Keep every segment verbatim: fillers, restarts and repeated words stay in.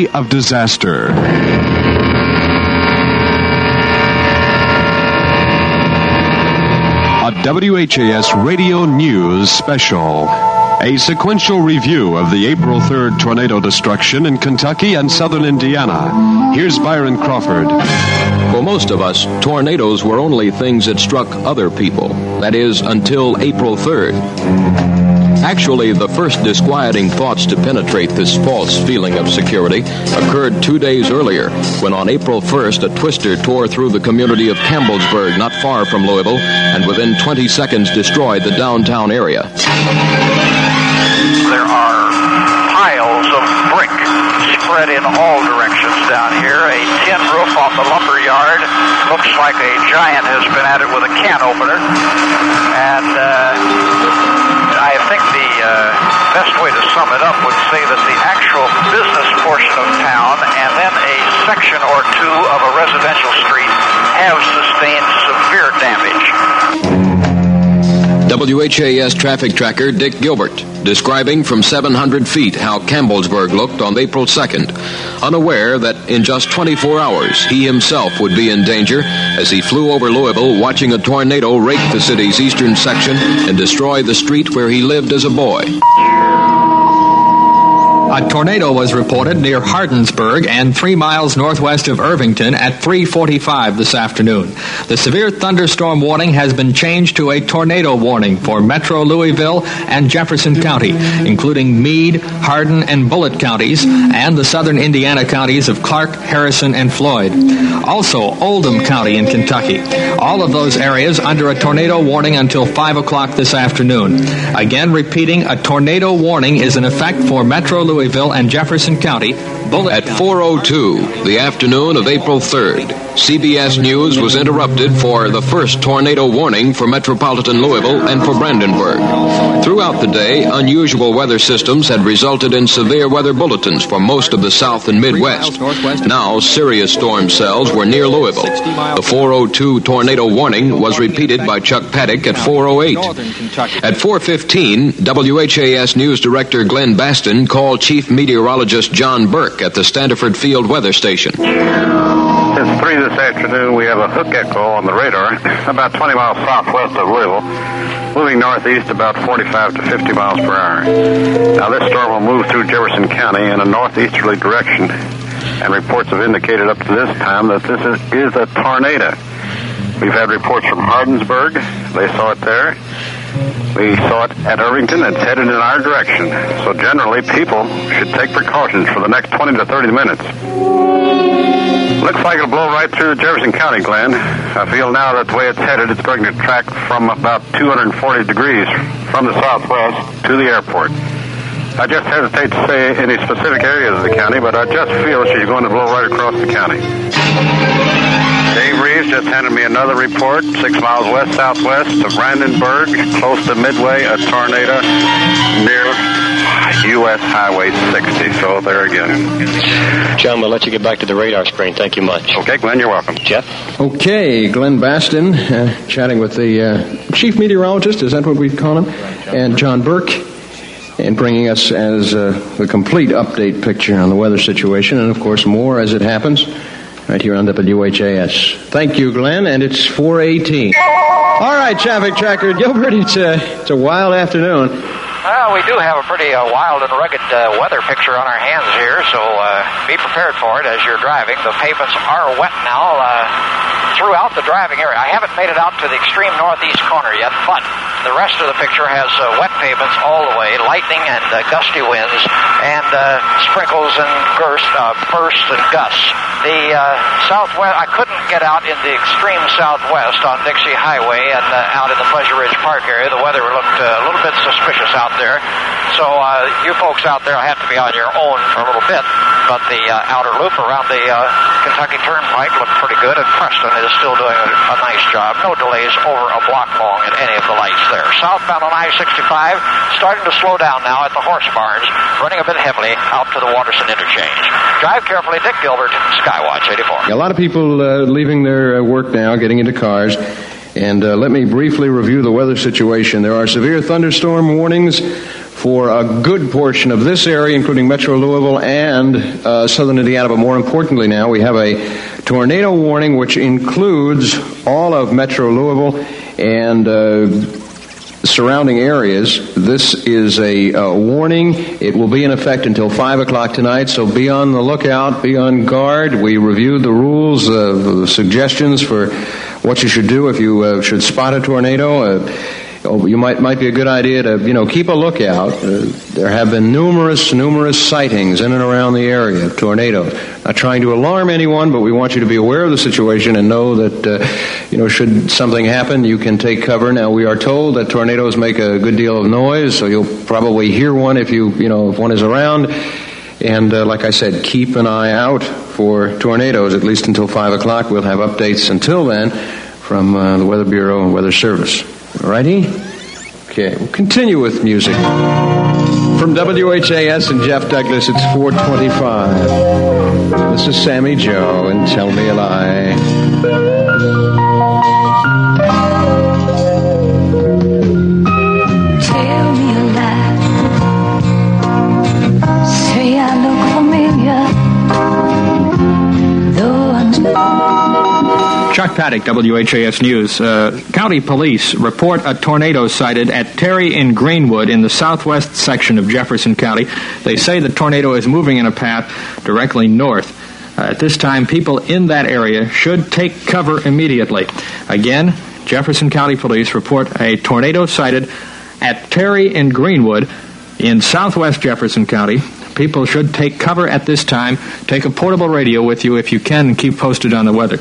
of disaster. A W H A S Radio News special. A sequential review of the April third tornado destruction in Kentucky and southern Indiana. Here's Byron Crawford. For most of us, tornadoes were only things that struck other people. That is, until April third. Actually, the first disquieting thoughts to penetrate this false feeling of security occurred two days earlier, when on April first, a twister tore through the community of Campbellsburg, not far from Louisville, and within twenty seconds destroyed the downtown area. There are piles of brick spread in all directions down here. A tin roof on the lumber yard. Looks like a giant has been at it with a can opener. And, uh... I think the uh, best way to sum it up would say that the actual business portion of town and then a section or two of a residential street have sustained severe damage. W H A S traffic tracker Dick Gilbert describing from seven hundred feet how Campbellsburg looked on April second, unaware that in just twenty-four hours he himself would be in danger as he flew over Louisville watching a tornado rake the city's eastern section and destroy the street where he lived as a boy. A tornado was reported near Hardinsburg and three miles northwest of Irvington at three forty-five this afternoon. The severe thunderstorm warning has been changed to a tornado warning for Metro Louisville and Jefferson County, including Meade, Hardin, and Bullitt counties, and the southern Indiana counties of Clark, Harrison, and Floyd. Also, Oldham County in Kentucky. All of those areas under a tornado warning until five o'clock this afternoon. Again, repeating, a tornado warning is in effect for Metro Louisville and Jefferson County. Bullitt At four oh two, the afternoon of April third, C B S News was interrupted for the first tornado warning for metropolitan Louisville and for Brandenburg. Throughout the day, unusual weather systems had resulted in severe weather bulletins for most of the South and Midwest. Now, serious storm cells were near Louisville. The four oh two tornado warning was repeated by Chuck Paddock at four oh eight. At four fifteen, W H A S News Director Glenn Baston called Chief Meteorologist John Burke at the Standiford Field Weather Station. Since three this afternoon, we have a hook echo on the radar about twenty miles southwest of Louisville, moving northeast about forty-five to fifty miles per hour. Now, this storm will move through Jefferson County in a northeasterly direction, and reports have indicated up to this time that this is, is a tornado. We've had reports from Hardinsburg. They saw it there. We saw it at Irvington. It's headed in our direction. So generally, people should take precautions for the next twenty to thirty minutes. Looks like it'll blow right through Jefferson County, Glenn. I feel now that the way it's headed, it's going to track from about two hundred forty degrees from the southwest to the airport. I just hesitate to say any specific areas of the county, but I just feel she's going to blow right across the county. Dave Reeves just handed me another report, six miles west-southwest of Brandenburg, close to Midway, a tornado near U S Highway sixty. So there again. John, we'll let you get back to the radar screen. Thank you much. Okay, Glenn, you're welcome. Jeff? Okay, Glenn Baston, uh, chatting with the uh, chief meteorologist, is that what we'd call him? And John Burke, and bringing us as uh, the complete update picture on the weather situation, and of course more as it happens, right here on W H A S. Thank you, Glenn, and it's four eighteen. All right, traffic tracker Gilbert, it's a, it's a wild afternoon. Well, we do have a pretty uh, wild and rugged uh, weather picture on our hands here, so uh, be prepared for it as you're driving. The pavements are wet now uh, throughout the driving area. I haven't made it out to the extreme northeast corner yet, but the rest of the picture has uh, wet pavements all the way, lightning and uh, gusty winds, and uh, sprinkles and bursts, uh, bursts and gusts. The uh, southwest, I couldn't get out in the extreme southwest on Dixie Highway and uh, out in the Pleasure Ridge Park area. The weather looked uh, a little bit suspicious out there. So uh, you folks out there have to be on your own for a little bit. But the uh, outer loop around the uh, Kentucky Turnpike looked pretty good, and Preston is still doing a, a nice job. No delays over a block long at any of the lights there. Southbound on I sixty-five, starting to slow down now at the Horse Barns, running a bit heavily out to the Waterson Interchange. Drive carefully, Dick Gilbert, Skywatch eighty-four. A lot of people uh, leaving their uh, work now, getting into cars. And uh, let me briefly review the weather situation. There are severe thunderstorm warnings for a good portion of this area, including Metro Louisville and uh, southern Indiana. But more importantly now, we have a tornado warning which includes all of Metro Louisville and uh, surrounding areas. This is a uh, warning. It will be in effect until five o'clock tonight, so be on the lookout, be on guard. We reviewed the rules, uh, the suggestions for what you should do if you uh, should spot a tornado. Uh, Oh, you might might be a good idea to, you know, keep a lookout. Uh, there have been numerous, numerous sightings in and around the area of tornadoes. Not trying to alarm anyone, but we want you to be aware of the situation and know that, uh, you know, should something happen, you can take cover. Now, we are told that tornadoes make a good deal of noise, so you'll probably hear one if you, you know, if one is around. And uh, like I said, keep an eye out for tornadoes, at least until five o'clock. We'll have updates until then from uh, the Weather Bureau and Weather Service. Alrighty? Okay, we'll continue with music. From W H A S and Jeff Douglas, it's four twenty-five. This is Sammy Joe and Tell Me a Lie. Tell me a lie. Say I look familiar. Though I'm... Chuck Paddock, W H A S News. Uh, county police report a tornado sighted at Terry in Greenwood in the southwest section of Jefferson County. They say the tornado is moving in a path directly north. Uh, at this time, people in that area should take cover immediately. Again, Jefferson County Police report a tornado sighted at Terry in Greenwood in southwest Jefferson County. People should take cover at this time. Take a portable radio with you if you can and keep posted on the weather.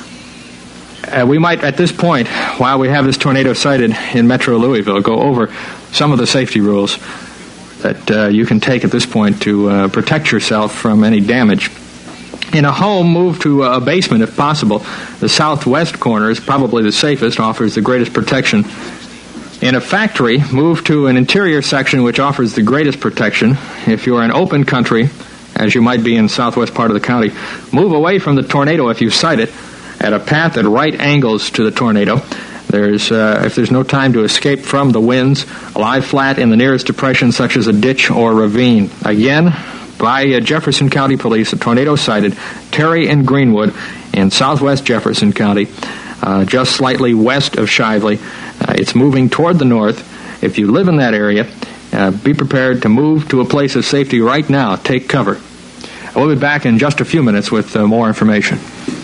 Uh, we might, at this point, while we have this tornado sighted in Metro Louisville, go over some of the safety rules that uh, you can take at this point to uh, protect yourself from any damage. In a home, move to a basement if possible. The southwest corner is probably the safest, offers the greatest protection. In a factory, move to an interior section which offers the greatest protection. If you're in open country, as you might be in the southwest part of the county, move away from the tornado if you sight it at a path at right angles to the tornado. There's, uh, if there's no time to escape from the winds, lie flat in the nearest depression, such as a ditch or ravine. Again, by uh, Jefferson County Police, a tornado sighted Terry and Greenwood in southwest Jefferson County, uh, just slightly west of Shively. Uh, it's moving toward the north. If you live in that area, uh, be prepared to move to a place of safety right now. Take cover. We'll be back in just a few minutes with uh, more information.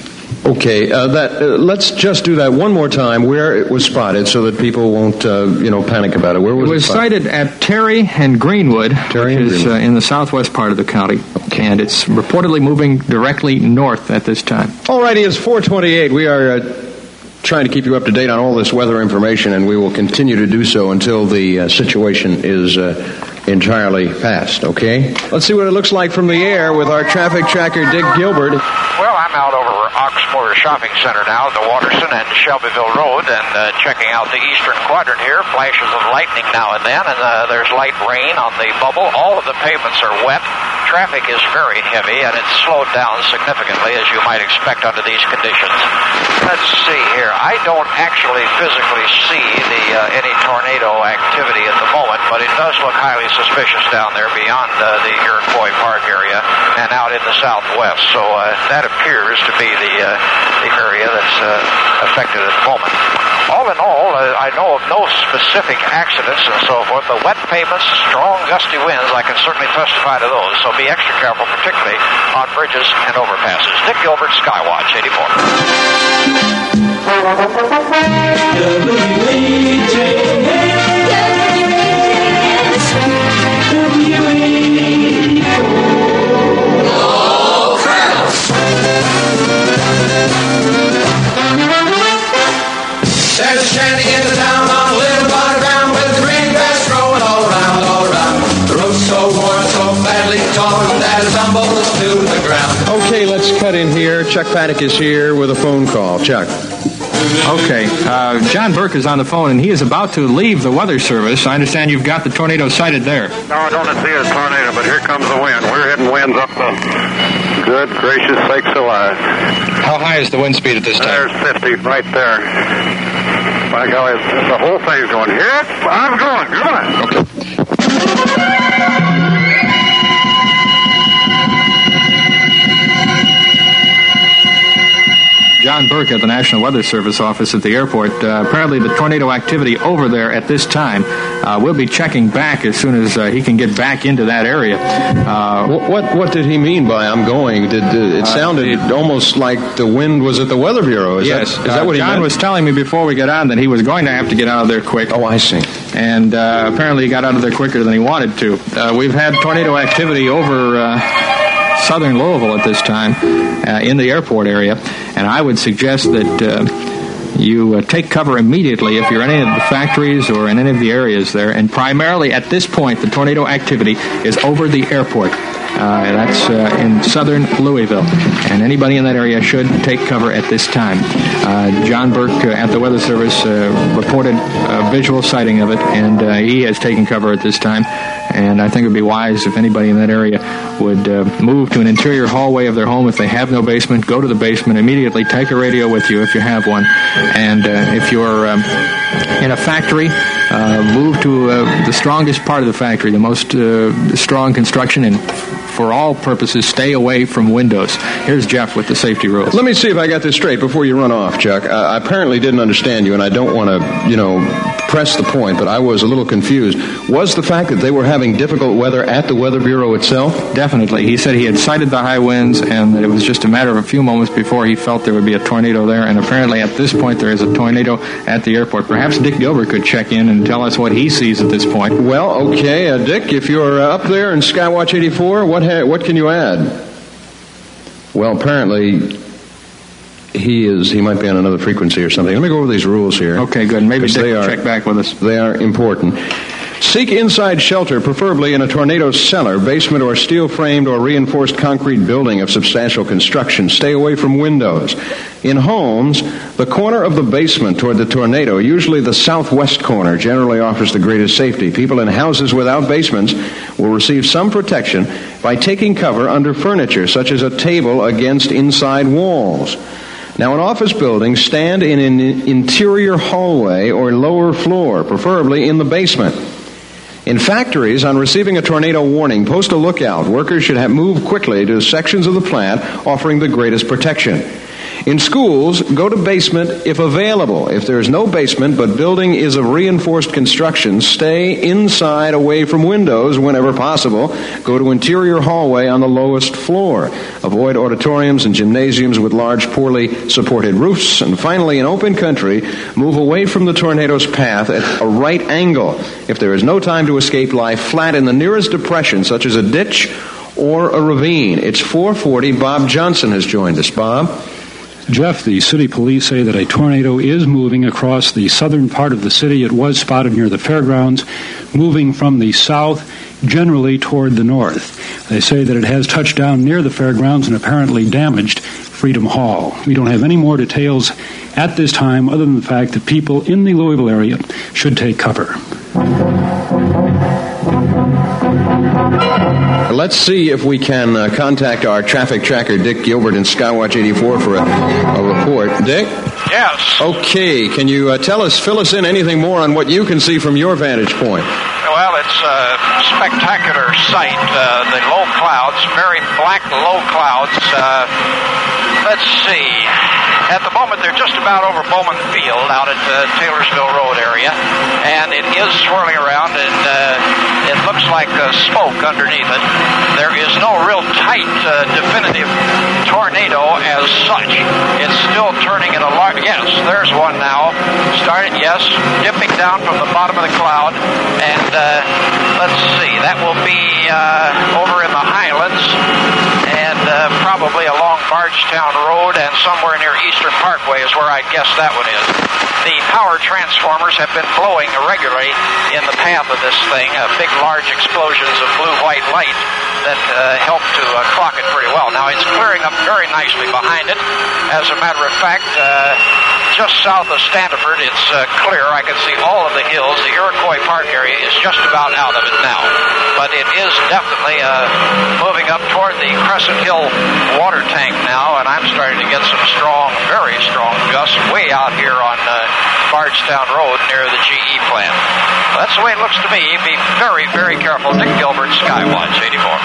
Okay, uh, that uh, let's just do that one more time where it was spotted so that people won't, uh, you know, panic about it. Where was it? Was it sighted at Terry and Greenwood, Terry which and is Greenwood. Uh, in the southwest part of the county. Okay. And it's reportedly moving directly north at this time. All righty, it's four twenty-eight. We are uh, trying to keep you up to date on all this weather information, and we will continue to do so until the uh, situation is uh, entirely past, okay? Let's see what it looks like from the air with our traffic tracker, Dick Gilbert. Well, I'm out over Oxmoor Shopping Center now, the Waterson and Shelbyville Road, and uh, checking out the eastern quadrant here. Flashes of lightning now and then, and uh, there's light rain on the bubble. All of the pavements are wet. Traffic is very heavy, and it's slowed down significantly, as you might expect under these conditions. Let's see here. I don't actually physically see the uh, any tornado activity at the moment, but it does look highly suspicious down there beyond uh, the Iroquois Park area and out in the southwest. So uh, that appears to be the uh, the area that's uh, affected at the moment. All in all, uh, I know of no specific accidents and so forth, but wet pavements, strong gusty winds, I can certainly testify to those. So be extra careful, particularly on bridges and overpasses. Dick Gilbert, Skywatch eighty-four. There's a shanty in the town on a little bottom ground with the green grass growing all around, all around. The road's so worn, so badly torn that it tumbles to the ground. Okay, let's cut in here. Chuck Paddock is here with a phone call. Chuck. Okay, uh, John Burke is on the phone, and he is about to leave the Weather Service. I understand you've got the tornado sighted there. No, I don't see a tornado, but here comes the wind. We're hitting winds up the good gracious sakes alive. How high is the wind speed at this time? There's fifty right there. By golly, the whole thing's going, here I'm going, come on. Okay. John Burke at the National Weather Service office at the airport. Uh, apparently the tornado activity over there at this time. Uh, we'll be checking back as soon as uh, he can get back into that area. Uh, what, what what did he mean by I'm going? Did, did it sounded uh, it, almost like the wind was at the Weather Bureau. Is yes. That, is that uh, what he John meant? was telling me before we got on that he was going to have to get out of there quick. Oh, I see. And uh, apparently he got out of there quicker than he wanted to. Uh, we've had tornado activity over Uh, southern Louisville at this time uh, in the airport area, and I would suggest that uh, you uh, take cover immediately if you're in any of the factories or in any of the areas there, and primarily at this point the tornado activity is over the airport. Uh, that's uh, in southern Louisville, and anybody in that area should take cover at this time. Uh, John Burke uh, at the Weather Service uh, reported a visual sighting of it, and uh, he has taken cover at this time. And I think it would be wise if anybody in that area would uh, move to an interior hallway of their home. If they have no basement, go to the basement immediately. Take a radio with you if you have one. And uh, if you're um, in a factory, uh, move to uh, the strongest part of the factory, the most uh, strong construction, and for all purposes, stay away from windows. Here's Jeff with the safety rules. Let me see if I got this straight before you run off, Chuck. Uh, I apparently didn't understand you, and I don't want to, you know, press the point, but I was a little confused. Was the fact that they were having difficult weather at the Weather Bureau itself? Definitely. He said he had sighted the high winds, and that it was just a matter of a few moments before he felt there would be a tornado there, and apparently at this point there is a tornado at the airport. Perhaps Dick Gilbert could check in and tell us what he sees at this point. Well, okay, uh, Dick, if you're uh, up there in Skywatch eighty-four, what ha- what can you add? Well, apparently he is. He might be on another frequency or something. Let me go over these rules here. Okay, good. Maybe Dick they will are, check back with us. They are important. Seek inside shelter, preferably in a tornado cellar, basement, or steel-framed or reinforced concrete building of substantial construction. Stay away from windows. In homes, the corner of the basement toward the tornado, usually the southwest corner, generally offers the greatest safety. People in houses without basements will receive some protection by taking cover under furniture, such as a table against inside walls. Now, in office buildings, stand in an interior hallway or lower floor, preferably in the basement. In factories, on receiving a tornado warning, post a lookout. Workers should have moved quickly to sections of the plant offering the greatest protection. In schools, go to basement if available. If there is no basement but building is of reinforced construction, stay inside away from windows whenever possible. Go to interior hallway on the lowest floor. Avoid auditoriums and gymnasiums with large, poorly supported roofs. And finally, in open country, move away from the tornado's path at a right angle. If there is no time to escape, lie flat in the nearest depression, such as a ditch or a ravine. It's four forty. Bob Johnson has joined us. Bob? Jeff, the city police say that a tornado is moving across the southern part of the city. It was spotted near the fairgrounds, moving from the south generally toward the north. They say that it has touched down near the fairgrounds and apparently damaged Freedom Hall. We don't have any more details at this time other than the fact that people in the Louisville area should take cover. Let's see if we can uh, contact our traffic tracker, Dick Gilbert, in Skywatch eighty-four for a, a report. Dick? Yes. Okay, can you uh, tell us, fill us in anything more on what you can see from your vantage point? Well, it's a spectacular sight. Uh, the low clouds, very black low clouds. Uh, let's see. At the moment, they're just about over Bowman Field out at the Taylorsville Road area, and it is swirling around, and uh, it looks like uh, smoke underneath it. There is no real tight, uh, definitive tornado as such. It's still turning in a large... Yes, there's one now. Started, yes, dipping down from the bottom of the cloud, and uh, let's see, that will be uh, over in the Highlands, and uh, probably along Bardstown Road, and somewhere near Eastern Parkway is where I guess that one is. The power transformers have been blowing irregularly in the path of this thing, uh, big, large explosions of blue-white light that uh, help to uh, clock it pretty well. Now, it's clearing up very nicely behind it. As a matter of fact, uh, just south of Standiford, it's uh, clear. I can see all of the hills. The Iroquois Park area is just about out of it now. But it is definitely uh, moving up toward the Crescent Hill water tank now, and I'm starting to get some strong, very strong gusts way out here on uh, Bardstown Road near the G E plant. That's the way it looks to me. Be very, very careful. Dick Gilbert, Skywatch eighty-four.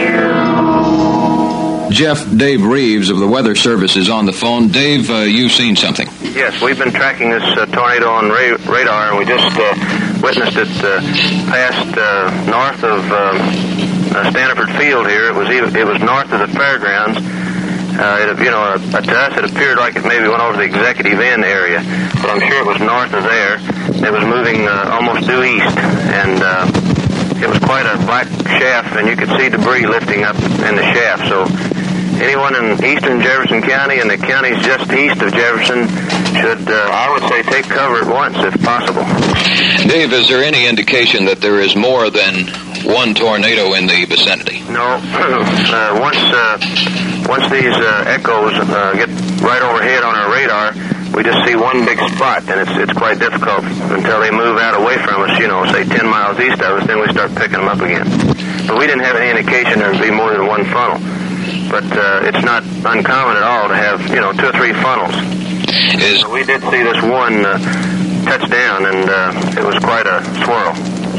Jeff, Dave Reeves of the Weather Service is on the phone. Dave, uh, you've seen something. Yes, we've been tracking this uh, tornado on ra- radar, and we just uh, witnessed it uh, past uh, north of uh, uh, Stanford Field here. It was even, it was north of the fairgrounds. Uh, it, you know, uh, to us it appeared like it maybe went over the Executive Inn area, but I'm sure it was north of there. It was moving uh, almost due east, and uh, it was quite a black shaft, and you could see debris lifting up in the shaft. So anyone in eastern Jefferson County and the counties just east of Jefferson should, uh, I would say, take cover at once if possible. Dave, is there any indication that there is more than one tornado in the vicinity? No. uh, once uh, once these uh, echoes uh, get right overhead on our radar, we just see one big spot, and it's it's quite difficult until they move out away from us, you know, say ten miles east of us, then we start picking them up again. But we didn't have any indication there would be more than one funnel. But uh, it's not uncommon at all to have, you know, two or three funnels. Is so we did see this one uh, touch down, and uh, it was quite a swirl.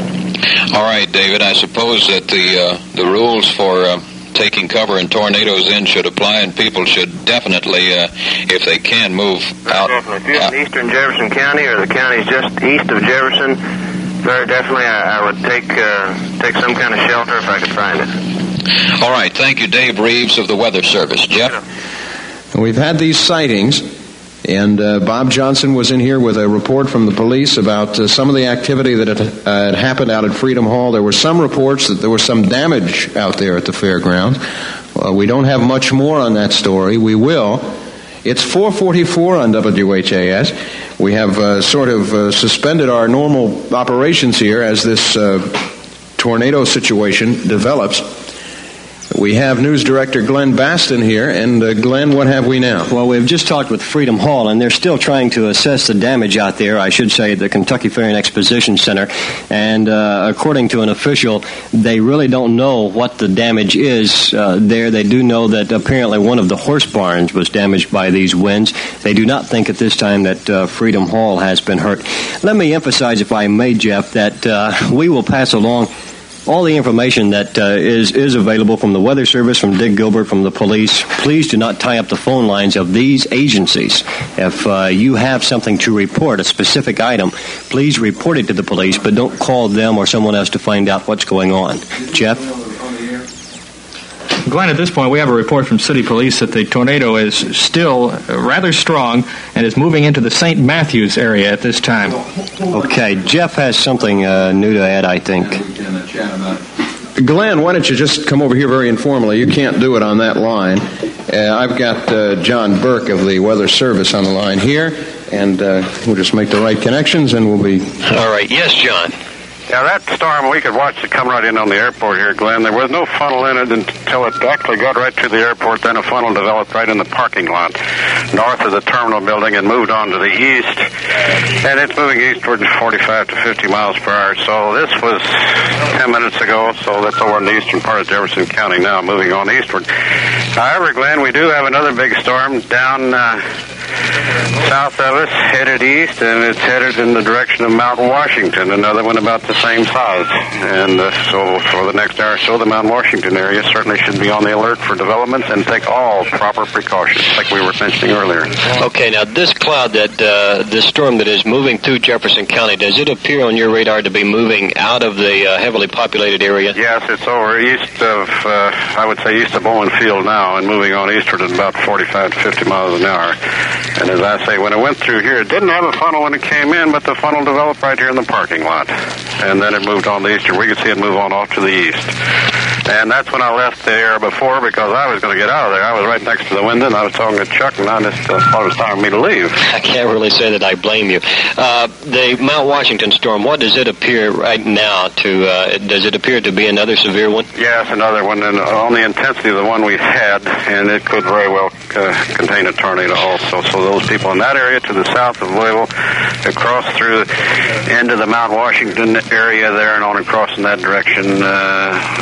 All right, David, I suppose that the uh, the rules for uh, taking cover in tornadoes in should apply, and people should definitely, uh, if they can, move very out. Definitely. If you're uh, in eastern Jefferson County or the counties just east of Jefferson, very definitely I, I would take uh, take some kind of shelter if I could find it. All right. Thank you, Dave Reeves of the Weather Service. Jeff? We've had these sightings, and uh, Bob Johnson was in here with a report from the police about uh, some of the activity that had, uh, had happened out at Freedom Hall. There were some reports that there was some damage out there at the fairgrounds. Uh, we don't have much more on that story. We will. It's four forty-four on W H A S. We have uh, sort of uh, suspended our normal operations here as this uh, tornado situation develops. We have News Director Glenn Baston here, and uh, Glenn, what have we now? Well, we've just talked with Freedom Hall, and they're still trying to assess the damage out there, I should say, at the Kentucky Fair and Exposition Center, and uh, according to an official, they really don't know what the damage is uh, there. They do know that apparently one of the horse barns was damaged by these winds. They do not think at this time that uh, Freedom Hall has been hurt. Let me emphasize, if I may, Jeff, that uh, we will pass along all the information that uh, is is available from the Weather Service, from Dick Gilbert, from the police. Please do not tie up the phone lines of these agencies. If uh, you have something to report, a specific item, please report it to the police, but don't call them or someone else to find out what's going on. Jeff? Glenn, at this point, we have a report from City Police that the tornado is still rather strong and is moving into the Saint Matthews area at this time. Okay, Jeff has something uh, new to add, I think. Glenn, why don't you just come over here very informally? You can't do it on that line. Uh, I've got uh, John Burke of the Weather Service on the line here, and uh, we'll just make the right connections, and we'll be... All right. Yes, John. Yeah, that storm, we could watch it come right in on the airport here, Glenn. There was no funnel in it until it actually got right to the airport. Then a funnel developed right in the parking lot north of the terminal building and moved on to the east. And it's moving eastward forty-five to fifty miles per hour. So this was ten minutes ago, so that's over in the eastern part of Jefferson County now, moving on eastward. However, Glenn, we do have another big storm down uh, south of us, headed east, and it's headed in the direction of Mount Washington, another one about the same size. And uh, so for the next hour or so, the Mount Washington area certainly should be on the alert for developments and take all proper precautions, like we were mentioning earlier. Okay, now this cloud, that uh, this storm that is moving through Jefferson County, does it appear on your radar to be moving out of the uh, heavily populated area? Yes, it's over east of, uh, I would say east of Bowman Field now, and moving on eastward at about forty-five to fifty miles an hour. And as I say, when it went through here, it didn't have a funnel when it came in, but the funnel developed right here in the parking lot. And then it moved on the eastern. We could see it move on off to the east. And that's when I left the air before, because I was going to get out of there. I was right next to the window, and I was talking to Chuck, and I just uh, thought it was time for me to leave. I can't really say that I blame you. Uh, the Mount Washington storm, what does it appear right now to, uh, does it appear to be another severe one? Yes, another one, and on the intensity of the one we had, and it could very well uh, contain a tornado also. So those people in that area to the south of Louisville, across through into the Mount Washington area there, and on across in that direction, uh, uh,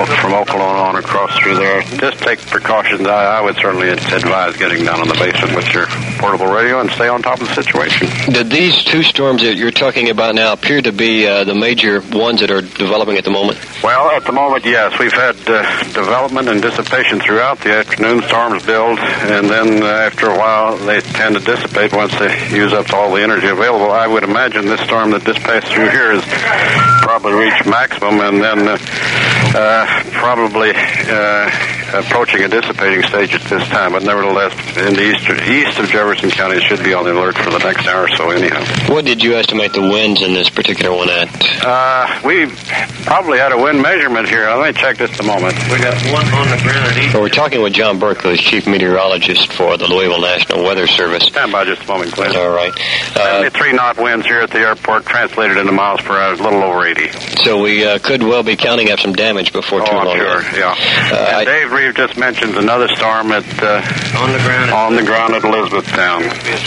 from Oklahoma on across through there. Just take precautions. I, I would certainly advise getting down in the basement with your portable radio and stay on top of the situation. Did these two storms that you're talking about now appear to be uh, the major ones that are developing at the moment? Well, at the moment, yes. We've had uh, development and dissipation throughout the afternoon. Storms build, and then uh, after a while, they tend to dissipate once they use up all the energy available. I would imagine this storm that just passed through here has probably reached maximum, and then uh, uh, probably uh, approaching a dissipating stage at this time. But nevertheless, in the east, east of Jefferson County, it should be on the alert for the next hour or so anyhow. What did you estimate the winds in this particular one at? Uh, we probably had a wind measurement here. Let me check just a moment. We got one on the ground at east. Well, we're talking with John Burke, who's chief meteorologist for the Louisville National Weather Service. Stand by just a moment, please. All right. Uh, three knot winds here at the airport, translated into miles per hour, a little over eighty. So we uh, could well be counting up some damage before oh, too I'm long. Sure, then. yeah. Uh, and I, Dave Reeve just mentioned another storm at uh, on the ground at, on the ground at Elizabethtown,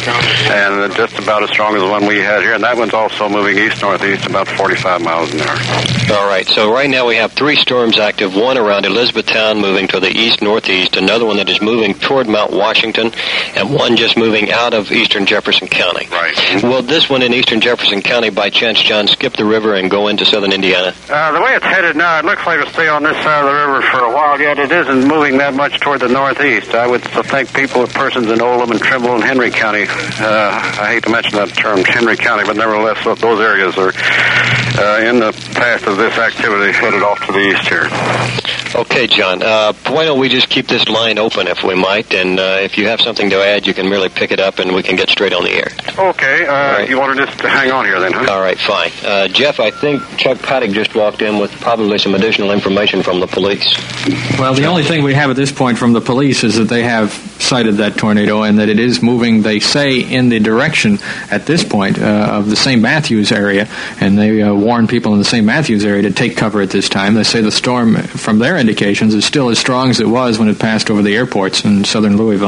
and uh, just about as strong as the one we had here. And that one's also moving east northeast about forty-five miles an hour. All right. So right now we have three storms active: one around Elizabethtown, moving to the east northeast; another one that is moving toward Mount Washington, and one just moving out of eastern Jefferson County. Right. Will this one in eastern Jefferson County, by chance, John, skip the river and go into southern Indiana? Uh, the way it's headed now, it looks like it'll stay on this side of the river for a while, yet it isn't moving that much toward the northeast. I would think people, persons in Oldham and Trimble and Henry County, uh, I hate to mention that term, Henry County, but nevertheless, those areas are uh, in the path of this activity headed off to the east here. Okay, John. Uh, why don't we just keep this line open, if we might, and uh, if you have something to add, you can really pick it up and we can get straight on the air. Okay. Uh, right. You want to just hang on here then, huh? All right, fine. Uh, Jeff, I think Chuck Paddock just walked in with probably some additional information from the police. Well, the only thing we have at this point from the police is that they have sighted that tornado and that it is moving, they say, in the direction at this point uh, of the Saint Matthews area, and they uh, warn people in the Saint Matthews area to take cover at this time. They say the storm, from their indications, is still as strong as it was when it passed over the airports in southern Louisville.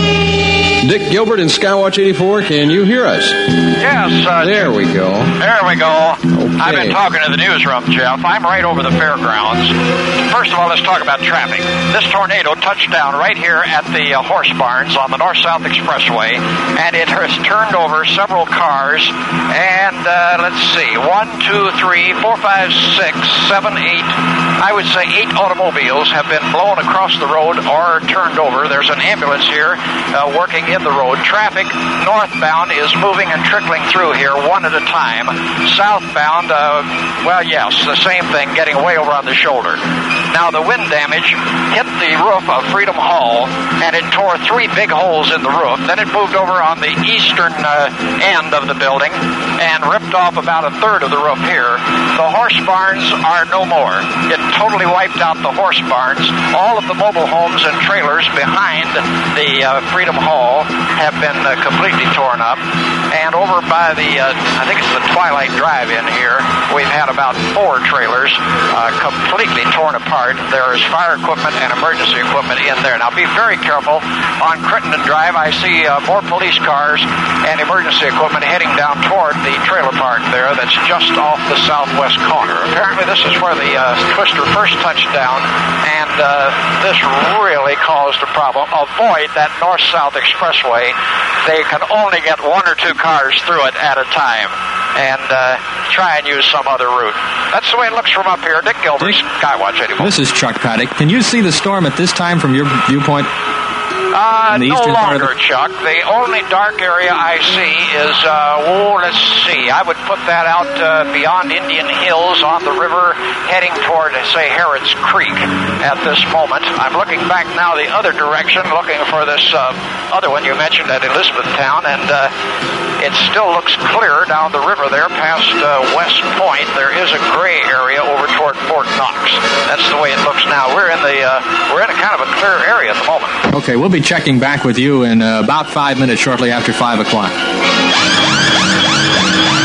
Dick Gilbert in Skywatch eighty-four, can you hear us? Yes. Uh, there we go. There we go. Okay. I've been talking to the newsroom, Jeff. I'm right over the fairgrounds. First of all, let's talk about traffic. This tornado touched down right here at the uh, horse barns on the North-South Expressway, and it has turned over several cars. And uh, let's see, one, two, three, four, five, six, seven, eight. I would say eight automobiles have been blown across the road or turned over. There's an ambulance here uh, working in the road. Traffic northbound is moving and trickling through here one at a time. Southbound, uh, well, yes, the same thing, getting way over on the shoulder. Now, the wind damage hit the roof of Freedom Hall, and it tore three big holes in the roof. Then it moved over on the eastern uh, end of the building and ripped off about a third of the roof here. The horse barns are no more. It totally wiped out the horse barns. All of the mobile homes and trailers behind the uh, Freedom Hall have been uh, completely torn up. And over by the, uh, I think it's the Twilight Drive-In here, we've had about four trailers uh, completely torn apart. There is fire equipment and emergency equipment in there. Now, be very careful. On Crittenden Drive, I see uh, more police cars and emergency equipment heading down toward the trailer park there that's just off the southwest corner. Apparently, this is where the uh, twister first touched down, and uh, this really caused a problem. Avoid that north-south expressway. They can only get one or two cars through it at a time, and uh, try and use some other route. That's the way it looks from up here. Dick Gilbert, Dick, Skywatch eighty-four. This is Chuck Paddock. Can you see the storm at this time from your viewpoint? Uh, no longer, the... Chuck. The only dark area I see is, uh, oh, let's see. I would put that out uh, beyond Indian Hills on the river heading toward, say, Harrods Creek at this moment. I'm looking back now the other direction, looking for this uh, other one you mentioned at Elizabethtown, and uh, it still looks clear down the river there past uh, West Point. There is a gray area over toward Fort Knox. That's the way it looks now. We're in the uh, we're in a kind of a clear area at the moment. Okay, we'll be checking back with you in uh, about five minutes shortly after five o'clock.